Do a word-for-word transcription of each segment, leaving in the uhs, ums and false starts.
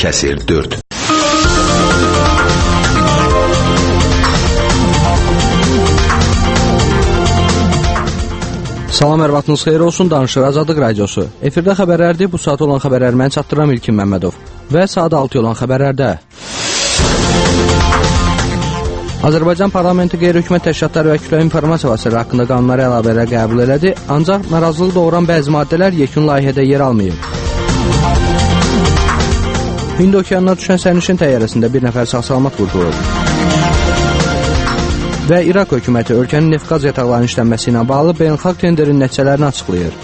Kəsir dörd. Salam, hər vaxtınız xeyir olsun, danışır Azadlıq Radiosu. Efirdə xəbərlərdir, bu saat olan xəbərləri mən çatdıram İlkin Məmmədov. Və saat altı olan xəbərlərdə. Azərbaycan Parlamenti qeyri-hökumət təşkilatları və kütləvi informasiya vasitələri haqqında qanunlara əlavələr qəbul elədi, ancaq narazılıq doğuran bəzi maddələr yekun layihədə yer almayıb. Hind okeanına düşən sərnişin təyyarəsində bir nəfər sağ-salamat qurtulub. Və İraq hökuməti ölkənin neft-qaz yataqlarının işlənməsi ilə bağlı beynəlxalq tenderin nəticələrini açıqlayır.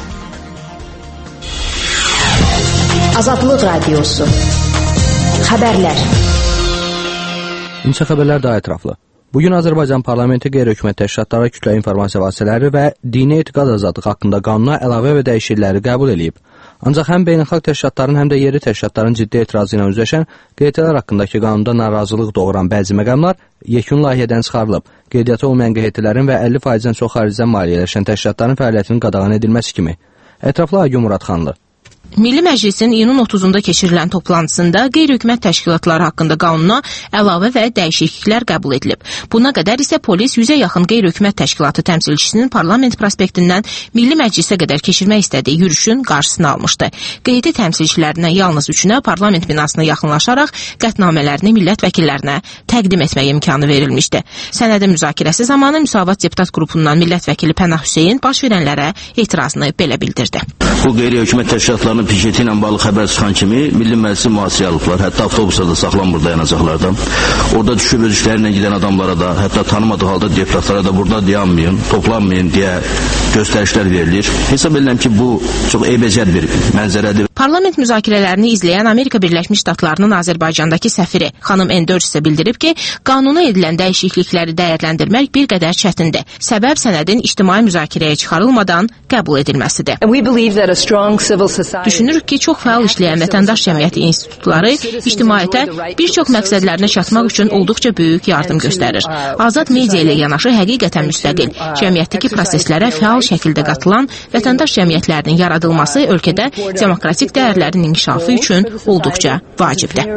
Azadlıq Radiosu. Xəbərlər. İnşa xəbərlər daha ətraflı. Bugün Azərbaycan Parlamenti qeyri-hökumət təşkilatları, kütləvi informasiya vasitələri və dini etiqad azadlığı haqqında qanuna əlavə və dəyişiklikləri qəbul edib. Ancaq həm beynəlxalq təşkilatların, həm də yerli təşkilatların ciddi etirazı ilə üzləşən qeydiyyatlar haqqındakı qanunda narazılıq doğuran bəzi məqamlar yekun layihədən çıxarılıb. Qeydiyyatı olmayan qeydiyyatların və əlli faizdən çox xaricdən maliyyələşən təşkilatların fəaliyyətinin qadağan edilməsi kimi. Ətraflı Aygün Muradxanlı. Milli Məclisin iyunun otuzunda keçirilən toplantısında qeyri-hökumət təşkilatları haqqında qanuna əlavə və dəyişikliklər qəbul edilib. Buna qədər isə polis yüzə yaxın qeyri-hökumət təşkilatı təmsilçisinin parlament prospektindən Milli Məclisə qədər keçirmək istədiyi yürüşün qarşısını almışdı. Qeydi təmsilçilərinə yalnız üçünə parlament binasına yaxınlaşaraq qətnamələrini millət vəkillərinə təqdim etmək imkanı verilmişdi. Sənədin müzakirəsi zamanı Müsavat deputat qrupundan millət vəkili Pənah Hüseyin baş verənlərə etirazını belə bildirdi. Bu qeyri-hökumət təşkilatlarının pişeti ilə bağlı xəbər çıxan kimi Milli Məclisi mühasirəyə alıblar. Hətta avtobusda da saxlanmır dayanacaqlardan. Orada düşüb öz işlərlə gedən adamlara da, hətta tanımadığı halda deputatlara da burada dayanmayın, toplanmayın deyə göstərişlər verilir. Hesab edirəm ki, bu çox eybəcər bir mənzərədir. Parlament müzakirələrini izləyən Amerika Birləşmiş Ştatlarının Azərbaycandakı səfiri xanım Enders isə bildirib ki, qanuna edilən dəyişiklikləri dəyərləndirmək bir qədər çətindir. Səbəb sənədin ictimai müzakirəyə çıxarılmadan qəbul edilməsidir. Düşünürük ki, çox fəal işləyən vətəndaş cəmiyyəti institutları ictimaiyyətə bir çox məqsədlərinə çatmaq üçün olduqca böyük yardım göstərir. Azad media ilə yanaşı həqiqətən müstəqil, cəmiyyətdəki proseslərə fəal şəkildə qatılan vətəndaş cəmiyyətlərinin yaradılması ölkədə demokratik dəyərlərin inkişafı üçün olduqca vacibdir.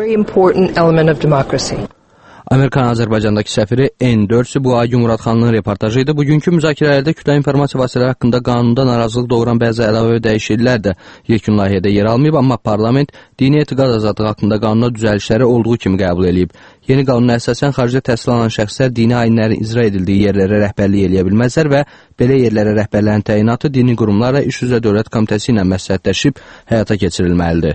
Amerikan Azərbaycandakı səfiri Enders bu Aygün Muradxanlının reportajı idi. Bugünkü müzakirələrdə kütləvi informasiya vasitələri haqqında qanunda narazılıq doğuran bəzi əlavə və dəyişikliklər də yekun layihədə yer almayıb, amma parlament dini etiqad azadlığı haqqında qanuna düzəlişləri olduğu kimi qəbul edib. Yeni qanuna əsasən xaricdə təhsil alan şəxslər dini ayinlərin icra edildiyi yerlərə rəhbərlik eləyə bilməzlər və belə yerlərə rəhbərlərin təyinatı dini qurumlarla iş üzrə Dövlət Komitəsi ilə məsləhətləşib həyata keçirilməlidir.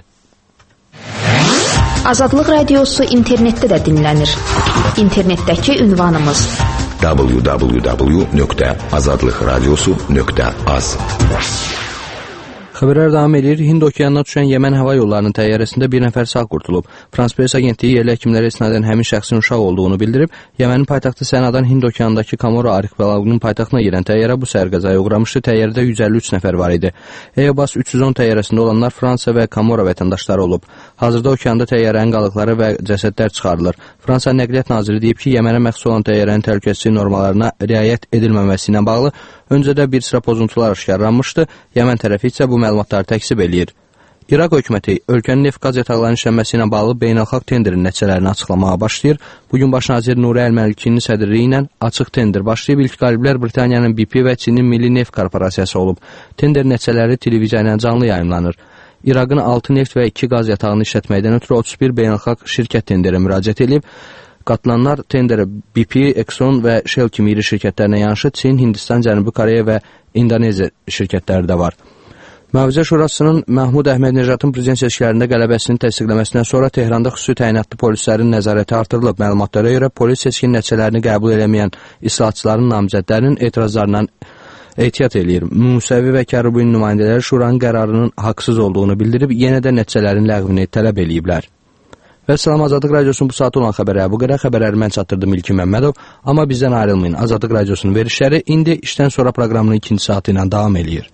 Azadlıq Radiosu internetdə də dinlənir. İnternetdəki ünvanımız w w w nöqtə azadlıq radiosu nöqtə az. Xəbərlər davam edir. Hind okeanına düşən Yəmən hava yollarının təyyarəsində bir nəfər sağ qurtulub. France Press agentliyi yerli həkimlərə istinadən həmin şəxsin uşaq olduğunu bildirib. Yəmənin paytaxtı Sənadan Hind okeanındakı Kamora arxipelaqının paytaxtına yerən təyyarə bu səhər qəzaya uğramışdı. Təyyarədə yüz əlli üç nəfər var idi. Airbus üç yüz on təyyarəsində olanlar Fransa və Kamora vətəndaşları olub. Hazırda okeanda təyyarənin qalıqları və cəsədlər çıxarılır. Fransa Nəqliyyat Naziri deyib ki, Yəmənə məxsus olan təyyarənin təhlükəsizlik normalarına riayət edilməməsi ilə bağlı öncədə bir sıra pozuntular aşkarlanmışdı. Yəmən tərəfi isə bu məlumatları təkzib eləyir. İraq hökuməti ölkənin neft-qaz yataqlarının işlənməsi ilə bağlı beynəlxalq tenderin nəticələrini açıqlamağa başlayır. Bugün baş nazir Nuri Əl-Məlikinin sədrliyi ilə açıq tender başlayıb. İlk qaliblər Britaniyanın B P və Çinin Milli Neft Korporasiyası olub. Tender nəticələri televiziya ilə canlı yayımlanır. İraqın altı neft və iki qaz yatağını işlətməkdən ötürü otuz bir beynəlxalq şirkət tenderə müraciət edib. Qatılanlar tenderə B P, Exxon və Shell kimi iri şirkətlərinə yanaşı Çin, Hindistan, Cənubi Koreya və İndoneziya şirkətləri də var. Mühafizə Şurasının Mahmud Əhmədnəcadın prezident seçkilərində qələbəsini təsdiqləməsindən sonra Tehranda xüsusi təyinatlı polislərin nəzarəti artırılıb. Məlumatlara görə polis seçkin nəticələrini qəbul eləməyən islahatçıların namizədlərinin etirazlarından ehtiyat eləyir. Musəvi və Kərubin nümayəndələri Şuranın qərarının haqsız olduğunu bildirib, yenə də nəticələrin ləğvini tələb eləyiblər. Və Salam Azadlıq Radiosunun bu saat olan xəbərləri bu qədər. Xəbərləri mən çatdırdım İlkin Məmmədov. Amma bizdən ayrılmayın. Azadlıq Radiosunun verişləri indi işdən sonra proqramının ikinci saatı ilə davam eləyir.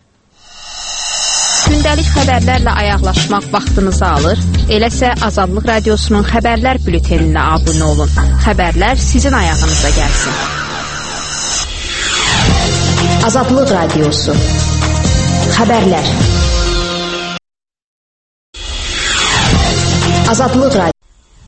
Gündəlik xəbərlərlə ayaqlaşmaq vaxtınızı alır. Eləsə Azadlıq Radiosunun xəbərlər bülteninə abunə olun. Xəbərlər sizin ayağınıza gəlsin. Azadlıq Radiosu. Xəbərlər. Azadlıq Radio.